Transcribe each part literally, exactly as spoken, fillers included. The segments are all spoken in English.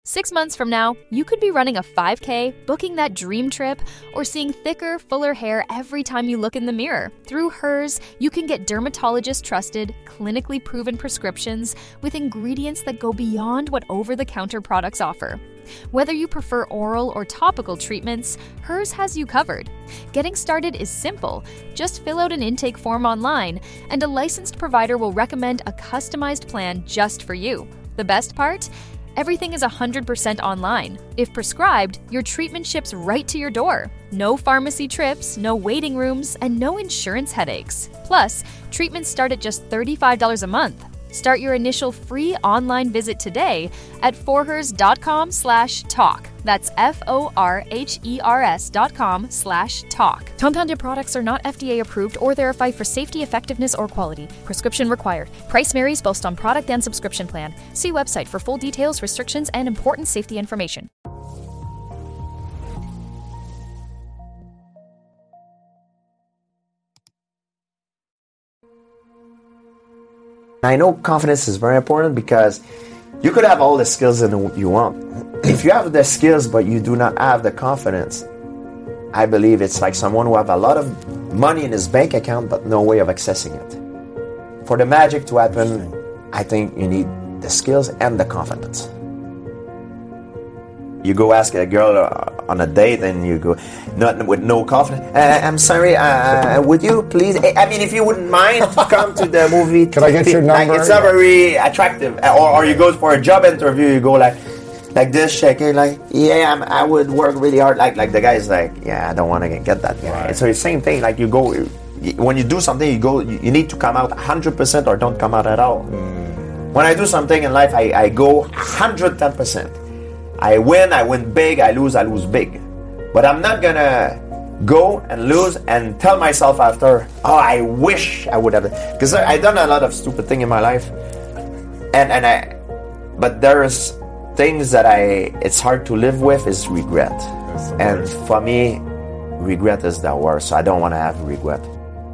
Six months from now, you could be running a five K, booking that dream trip, or seeing thicker, fuller hair every time you look in the mirror. Through Hers, you can get dermatologist-trusted, clinically proven prescriptions with ingredients that go beyond what over-the-counter products offer. Whether you prefer oral or topical treatments, Hers has you covered. Getting started is simple. Just fill out an intake form online, and a licensed provider will recommend a customized plan just for you. The best part? Everything is one hundred percent online. If prescribed, your treatment ships right to your door. No pharmacy trips, no waiting rooms, and no insurance headaches. Plus, treatments start at just thirty-five dollars a month. Start your initial free online visit today at forhers.com slash talk. That's F-O-R-H-E-R-S dot com slash talk. Compounded products are not F D A approved or verified for safety, effectiveness, or quality. Prescription required. Price varies based on product and subscription plan. See website for full details, restrictions, and important safety information. I know confidence is very important because you could have all the skills that you want. If you have the skills but you do not have the confidence, I believe it's like someone who have a lot of money in his bank account but no way of accessing it. For the magic to happen, I think you need the skills and the confidence. You go ask a girl uh, on a date and you go not with no confidence. Uh, I'm sorry, uh, would you please? I mean, if you wouldn't mind, come to the movie. Can I get your number? Like, it's not very attractive. Or, or you go for a job interview, you go like, like this, shaking, like, yeah, I'm, I would work really hard. Like, like the guy's like, yeah, I don't want to get that guy. Right. So it's the same thing. Like you go, when you do something, you go, you need to come out one hundred percent or don't come out at all. Mm. When I do something in life, I, I go one hundred ten percent. I win, I win big, I lose, I lose big. But I'm not gonna go and lose and tell myself after, oh, I wish I would have. Because I done a lot of stupid things in my life. And and I, but there's things that I, it's hard to live with is regret. And for me, regret is the worst, so I don't want to have regret.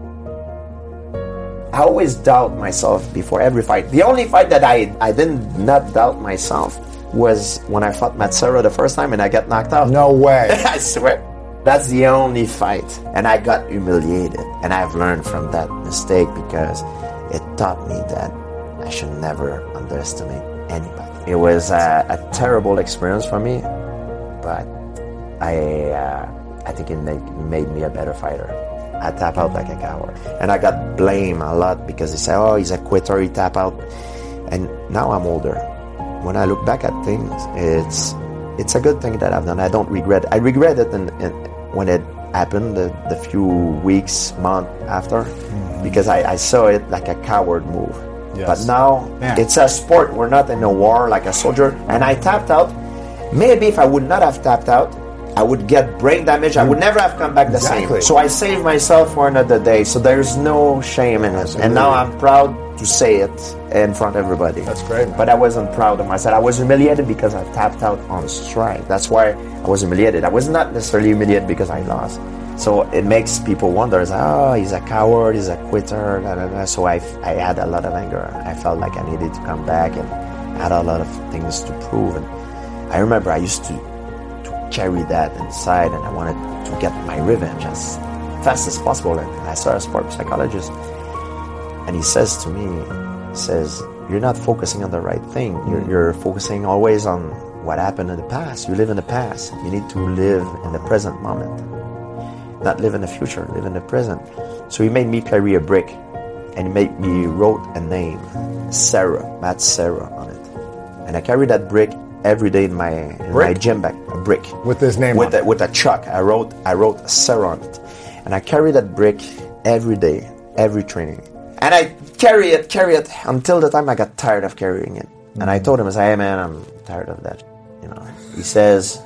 I always doubt myself before every fight. The only fight that I, I did not doubt myself was when I fought Matsura the first time and I got knocked out. No way. I swear. That's the only fight. And I got humiliated. And I've learned from that mistake because it taught me that I should never underestimate anybody. It was a, a terrible experience for me, but I uh, I think it made, made me a better fighter. I tap out like a coward. And I got blamed a lot because they say, oh, he's a quitter, he tap out. And now I'm older. When I look back at things, it's it's a good thing that I've done. I don't regret it. I regret it in, in, when it happened, the, the few weeks, month after, mm-hmm. because I, I saw it like a coward move. Yes. But now, yeah. It's a sport. We're not in a war like a soldier. And I tapped out. Maybe if I would not have tapped out, I would get brain damage. I would never have come back the exactly. same. So I saved myself for another day. So there's no shame in it. Absolutely. And now I'm proud to say it in front of everybody. That's great, man. But I wasn't proud of myself. I was humiliated because I tapped out on strike. That's why I was humiliated. I was not necessarily humiliated because I lost. So it makes people wonder, oh, he's a coward, he's a quitter, blah, blah, blah. So I, I had a lot of anger. I felt like I needed to come back and I had a lot of things to prove. And I remember I used to, to carry that inside and I wanted to get my revenge as fast as possible. And I saw a sport psychologist and he says to me, he says, you're not focusing on the right thing. You're, you're focusing always on what happened in the past. You live in the past. You need to live in the present moment. Not live in the future, live in the present. So he made me carry a brick and he made me wrote a name, Sarah, Matt Sarah on it. And I carry that brick every day in my in my gym bag, a brick. With his name with on a, with a chalk. I wrote I wrote Sarah on it. And I carry that brick every day, every training. And I carry it, carry it until the time I got tired of carrying it. Mm-hmm. And I told him, I said, hey man, I'm tired of that. You know. He says,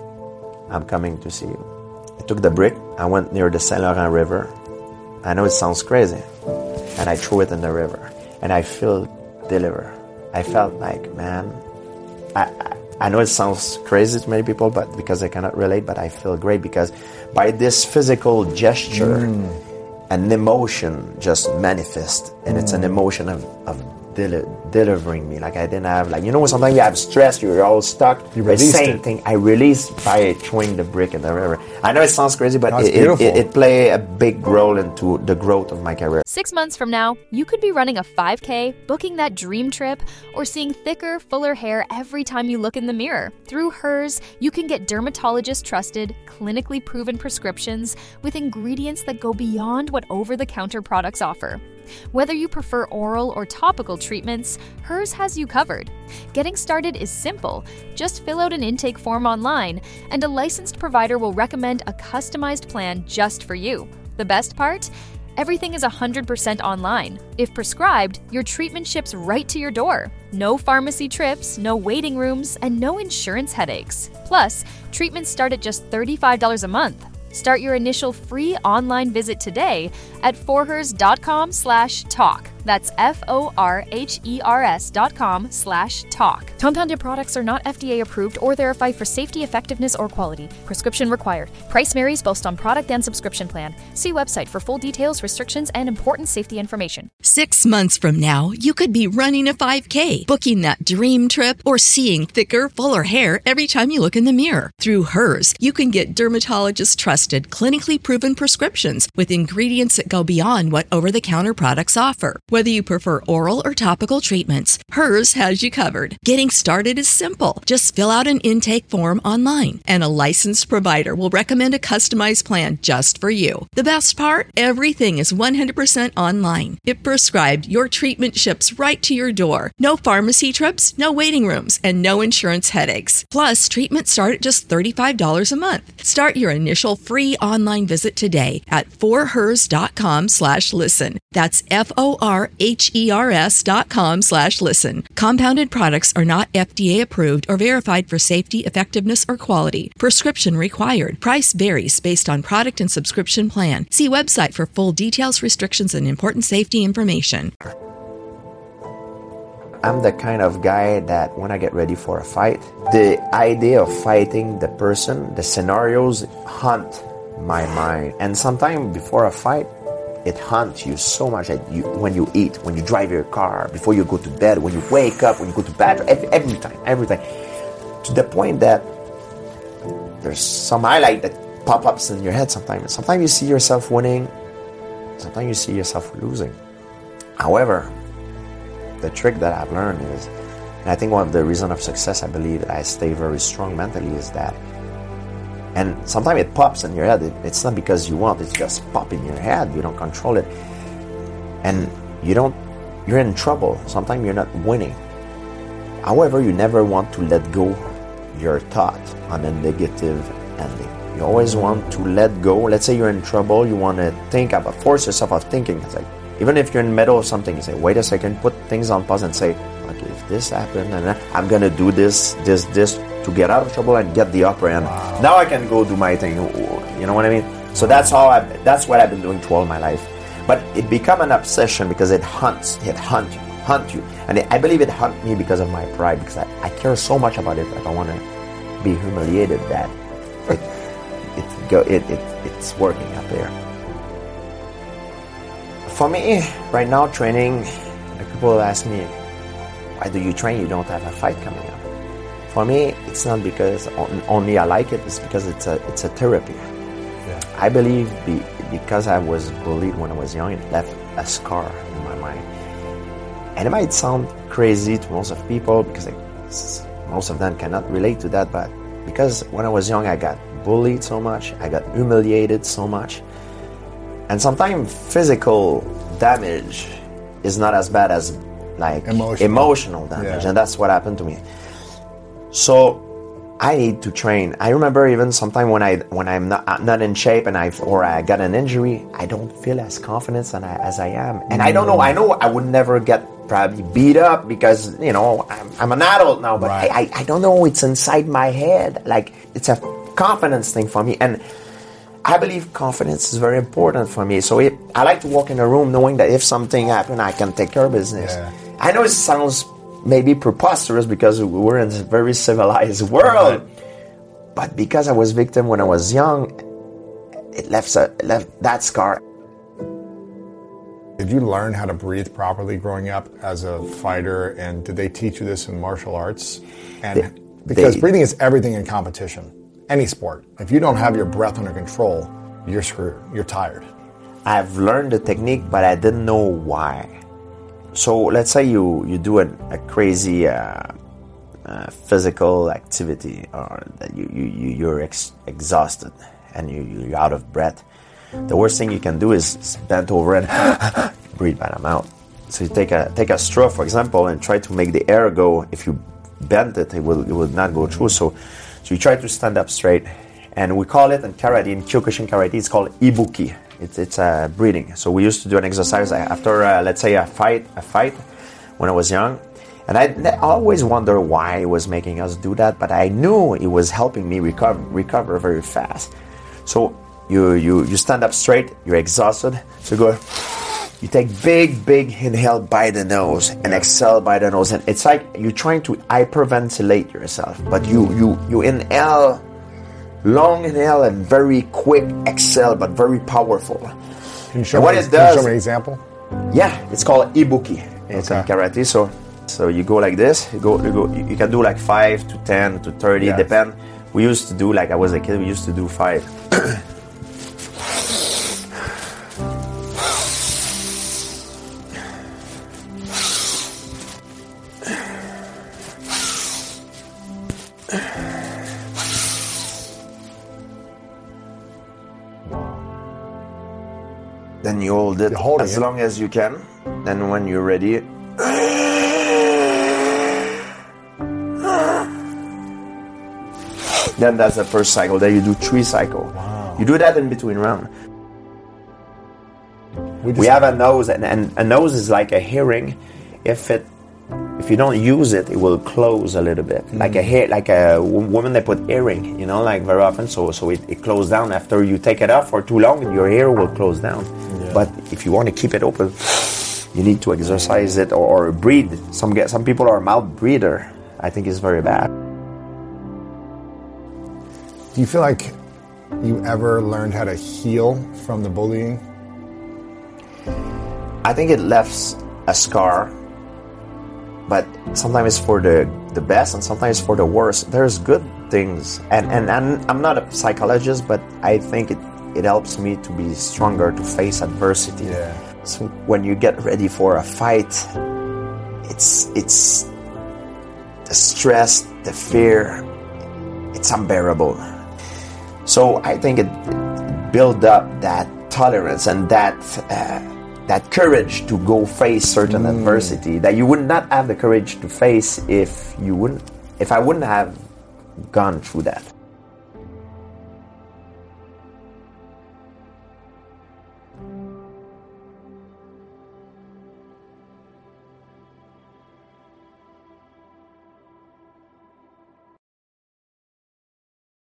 I'm coming to see you. I took the brick, I went near the Saint Laurent River. I know it sounds crazy. And I threw it in the river. And I feel delivered. I felt like, man, I, I I know it sounds crazy to many people, but because they cannot relate, but I feel great because by this physical gesture, mm. an emotion just manifests. And mm. it's an emotion of, of deli- delivering me. Like I didn't have, like, you know, sometimes you have stress, you're all stuck. You the released same it. thing. I released by throwing the brick in the river. I know it sounds crazy, but That's it, it, beautiful. it, it played a big role into the growth of my career. Six months from now, you could be running a five K, booking that dream trip, or seeing thicker, fuller hair every time you look in the mirror. Through Hers, you can get dermatologist-trusted, clinically proven prescriptions with ingredients that go beyond what over-the-counter products offer. Whether you prefer oral or topical treatments, Hers has you covered. Getting started is simple. Just fill out an intake form online, and a licensed provider will recommend a customized plan just for you. The best part? Everything is one hundred percent online. If prescribed, your treatment ships right to your door. No pharmacy trips, no waiting rooms, and no insurance headaches. Plus, treatments start at just thirty-five dollars a month. Start your initial free online visit today at forhers.com slash talk. That's F-O-R-H-E-R-S dot com slash talk. Compounded products are not F D A approved or verified for safety, effectiveness, or quality. Prescription required. Price varies based on product and subscription plan. See website for full details, restrictions, and important safety information. Six months from now, you could be running a five K, booking that dream trip, or seeing thicker, fuller hair every time you look in the mirror. Through Hers, you can get dermatologist-trusted, clinically proven prescriptions with ingredients that go beyond what over-the-counter products offer. Whether you prefer oral or topical treatments, Hers has you covered. Getting started is simple. Just fill out an intake form online, and a licensed provider will recommend a customized plan just for you. The best part? Everything is one hundred percent online. If prescribed, your treatment ships right to your door. No pharmacy trips, no waiting rooms, and no insurance headaches. Plus, treatments start at just thirty-five dollars a month. Start your initial free online visit today at forhers.com slash listen. That's F-O-R-H-E-R-S dot com slash listen. Compounded products are not F D A approved or verified for safety, effectiveness, or quality. Prescription required. Price varies based on product and subscription plan. See website for full details, restrictions, and important safety information. I'm the kind of guy that when I get ready for a fight, the idea of fighting the person, the scenarios haunt my mind. And sometimes before a fight, it haunts you so much that you, when you eat, when you drive your car, before you go to bed, when you wake up, when you go to bed, every, every time, every time. To the point that there's some highlight that pop-ups in your head sometimes. Sometimes you see yourself winning, sometimes you see yourself losing. However, the trick that I've learned is, and I think one of the reasons of success, I believe, that I stay very strong mentally is that, and sometimes it pops in your head. It, it's not because you want, it's just pop in your head. You don't control it. And you don't, you're in trouble. Sometimes you're not winning. However, you never want to let go your thought on a negative ending. You always want to let go. Let's say you're in trouble. You want to think about, force yourself of thinking. It's like, even if you're in the middle of something, you say, wait a second, put things on pause and say, okay, if this happened, and I'm going to do this, this, this, to get out of trouble and get the upper end. Wow. Now I can go do my thing. You know what I mean? So that's how I, that's what I've been doing through all my life. But it become an obsession because it hunts, it hunt you, hunt you. And it, I believe it hunt me because of my pride, because I, I care so much about it. I don't want to be humiliated that it, it go, it, it, it's working out there. For me, right now, training, like people ask me, why do you train? You don't have a fight coming up. For me, it's not because only I like it, it's because it's a it's a therapy. Yeah. I believe be, because I was bullied when I was young, it left a scar in my mind. And it might sound crazy to most of people, because it, most of them cannot relate to that, but because when I was young, I got bullied so much, I got humiliated so much. And sometimes physical damage is not as bad as like emotional, emotional damage. Yeah. And that's what happened to me. So I need to train. I remember even sometimes when I when I'm not not in shape and I or I got an injury, I don't feel as confident as I, as I am. And I don't know. I know I would never get probably beat up because you know I'm, I'm an adult now. But right. I, I I don't know. It's inside my head. Like it's a confidence thing for me. And I believe confidence is very important for me. So it, I like to walk in a room knowing that if something happens, I can take care of business. Yeah. I know it sounds maybe preposterous because we're in a very civilized world, right. But because I was victim when I was young, it left, a, it left that scar. Did you learn how to breathe properly growing up as a fighter, and did they teach you this in martial arts? And They- because they- breathing is everything in competition, any sport. If you don't have your breath under control, you're screwed. You're tired. I've learned the technique, but I didn't know why. So let's say you, you do a, a crazy uh, uh, physical activity, or that you, you, you, you're ex- exhausted and you, you're out of breath. The worst thing you can do is bend over and breathe by the mouth. So you take a take a straw, for example, and try to make the air go. If you bend it, it will it will not go through. So, so you try to stand up straight, and we call it in karate, in Kyokushin karate, it's called ibuki. It's it's uh, breathing. So we used to do an exercise after, uh, let's say, a fight, a fight when I was young, and I, I always wonder why it was making us do that, but I knew it was helping me recover recover very fast. So. You, you you stand up straight, you're exhausted, so you go, you take big, big inhale by the nose and exhale by the nose, and it's like you're trying to hyperventilate yourself, but you, you, you inhale, long inhale and very quick exhale, but very powerful. Can you show, And what me, it can you does- show me an example? Yeah, it's called ibuki. It's Okay. in karate, so so you go like this, you go, you go, you can do like five to ten to thirty, Yeah. depend. We used to do, like I was a kid, we used to do five. Then you hold it You're holding as it. long as you can. Then when you're ready, then that's the first cycle. Then you do three cycle. Wow. You do that in between round. We, just, We have a nose, and, and a nose is like a hearing. If it, if you don't use it, it will close a little bit, like a hair, like a w- woman they put earring, you know, like very often. So, so it, it closes down after you take it off for too long, your hair will close down. Yeah. But if you want to keep it open, you need to exercise it or, or breathe. Some get, some people are mouth breather. I think it's very bad. Do you feel like you ever learned how to heal from the bullying? I think it left a scar, but sometimes it's for the, the best and sometimes for the worst. There's good things, and, and, and I'm not a psychologist, but I think it, it helps me to be stronger to face adversity. Yeah. So when you get ready for a fight, it's it's the stress, the fear, it's unbearable. So I think it built up that tolerance and that uh, that courage to go face certain Mm. adversity that you would not have the courage to face if you wouldn't if I wouldn't have gone through that.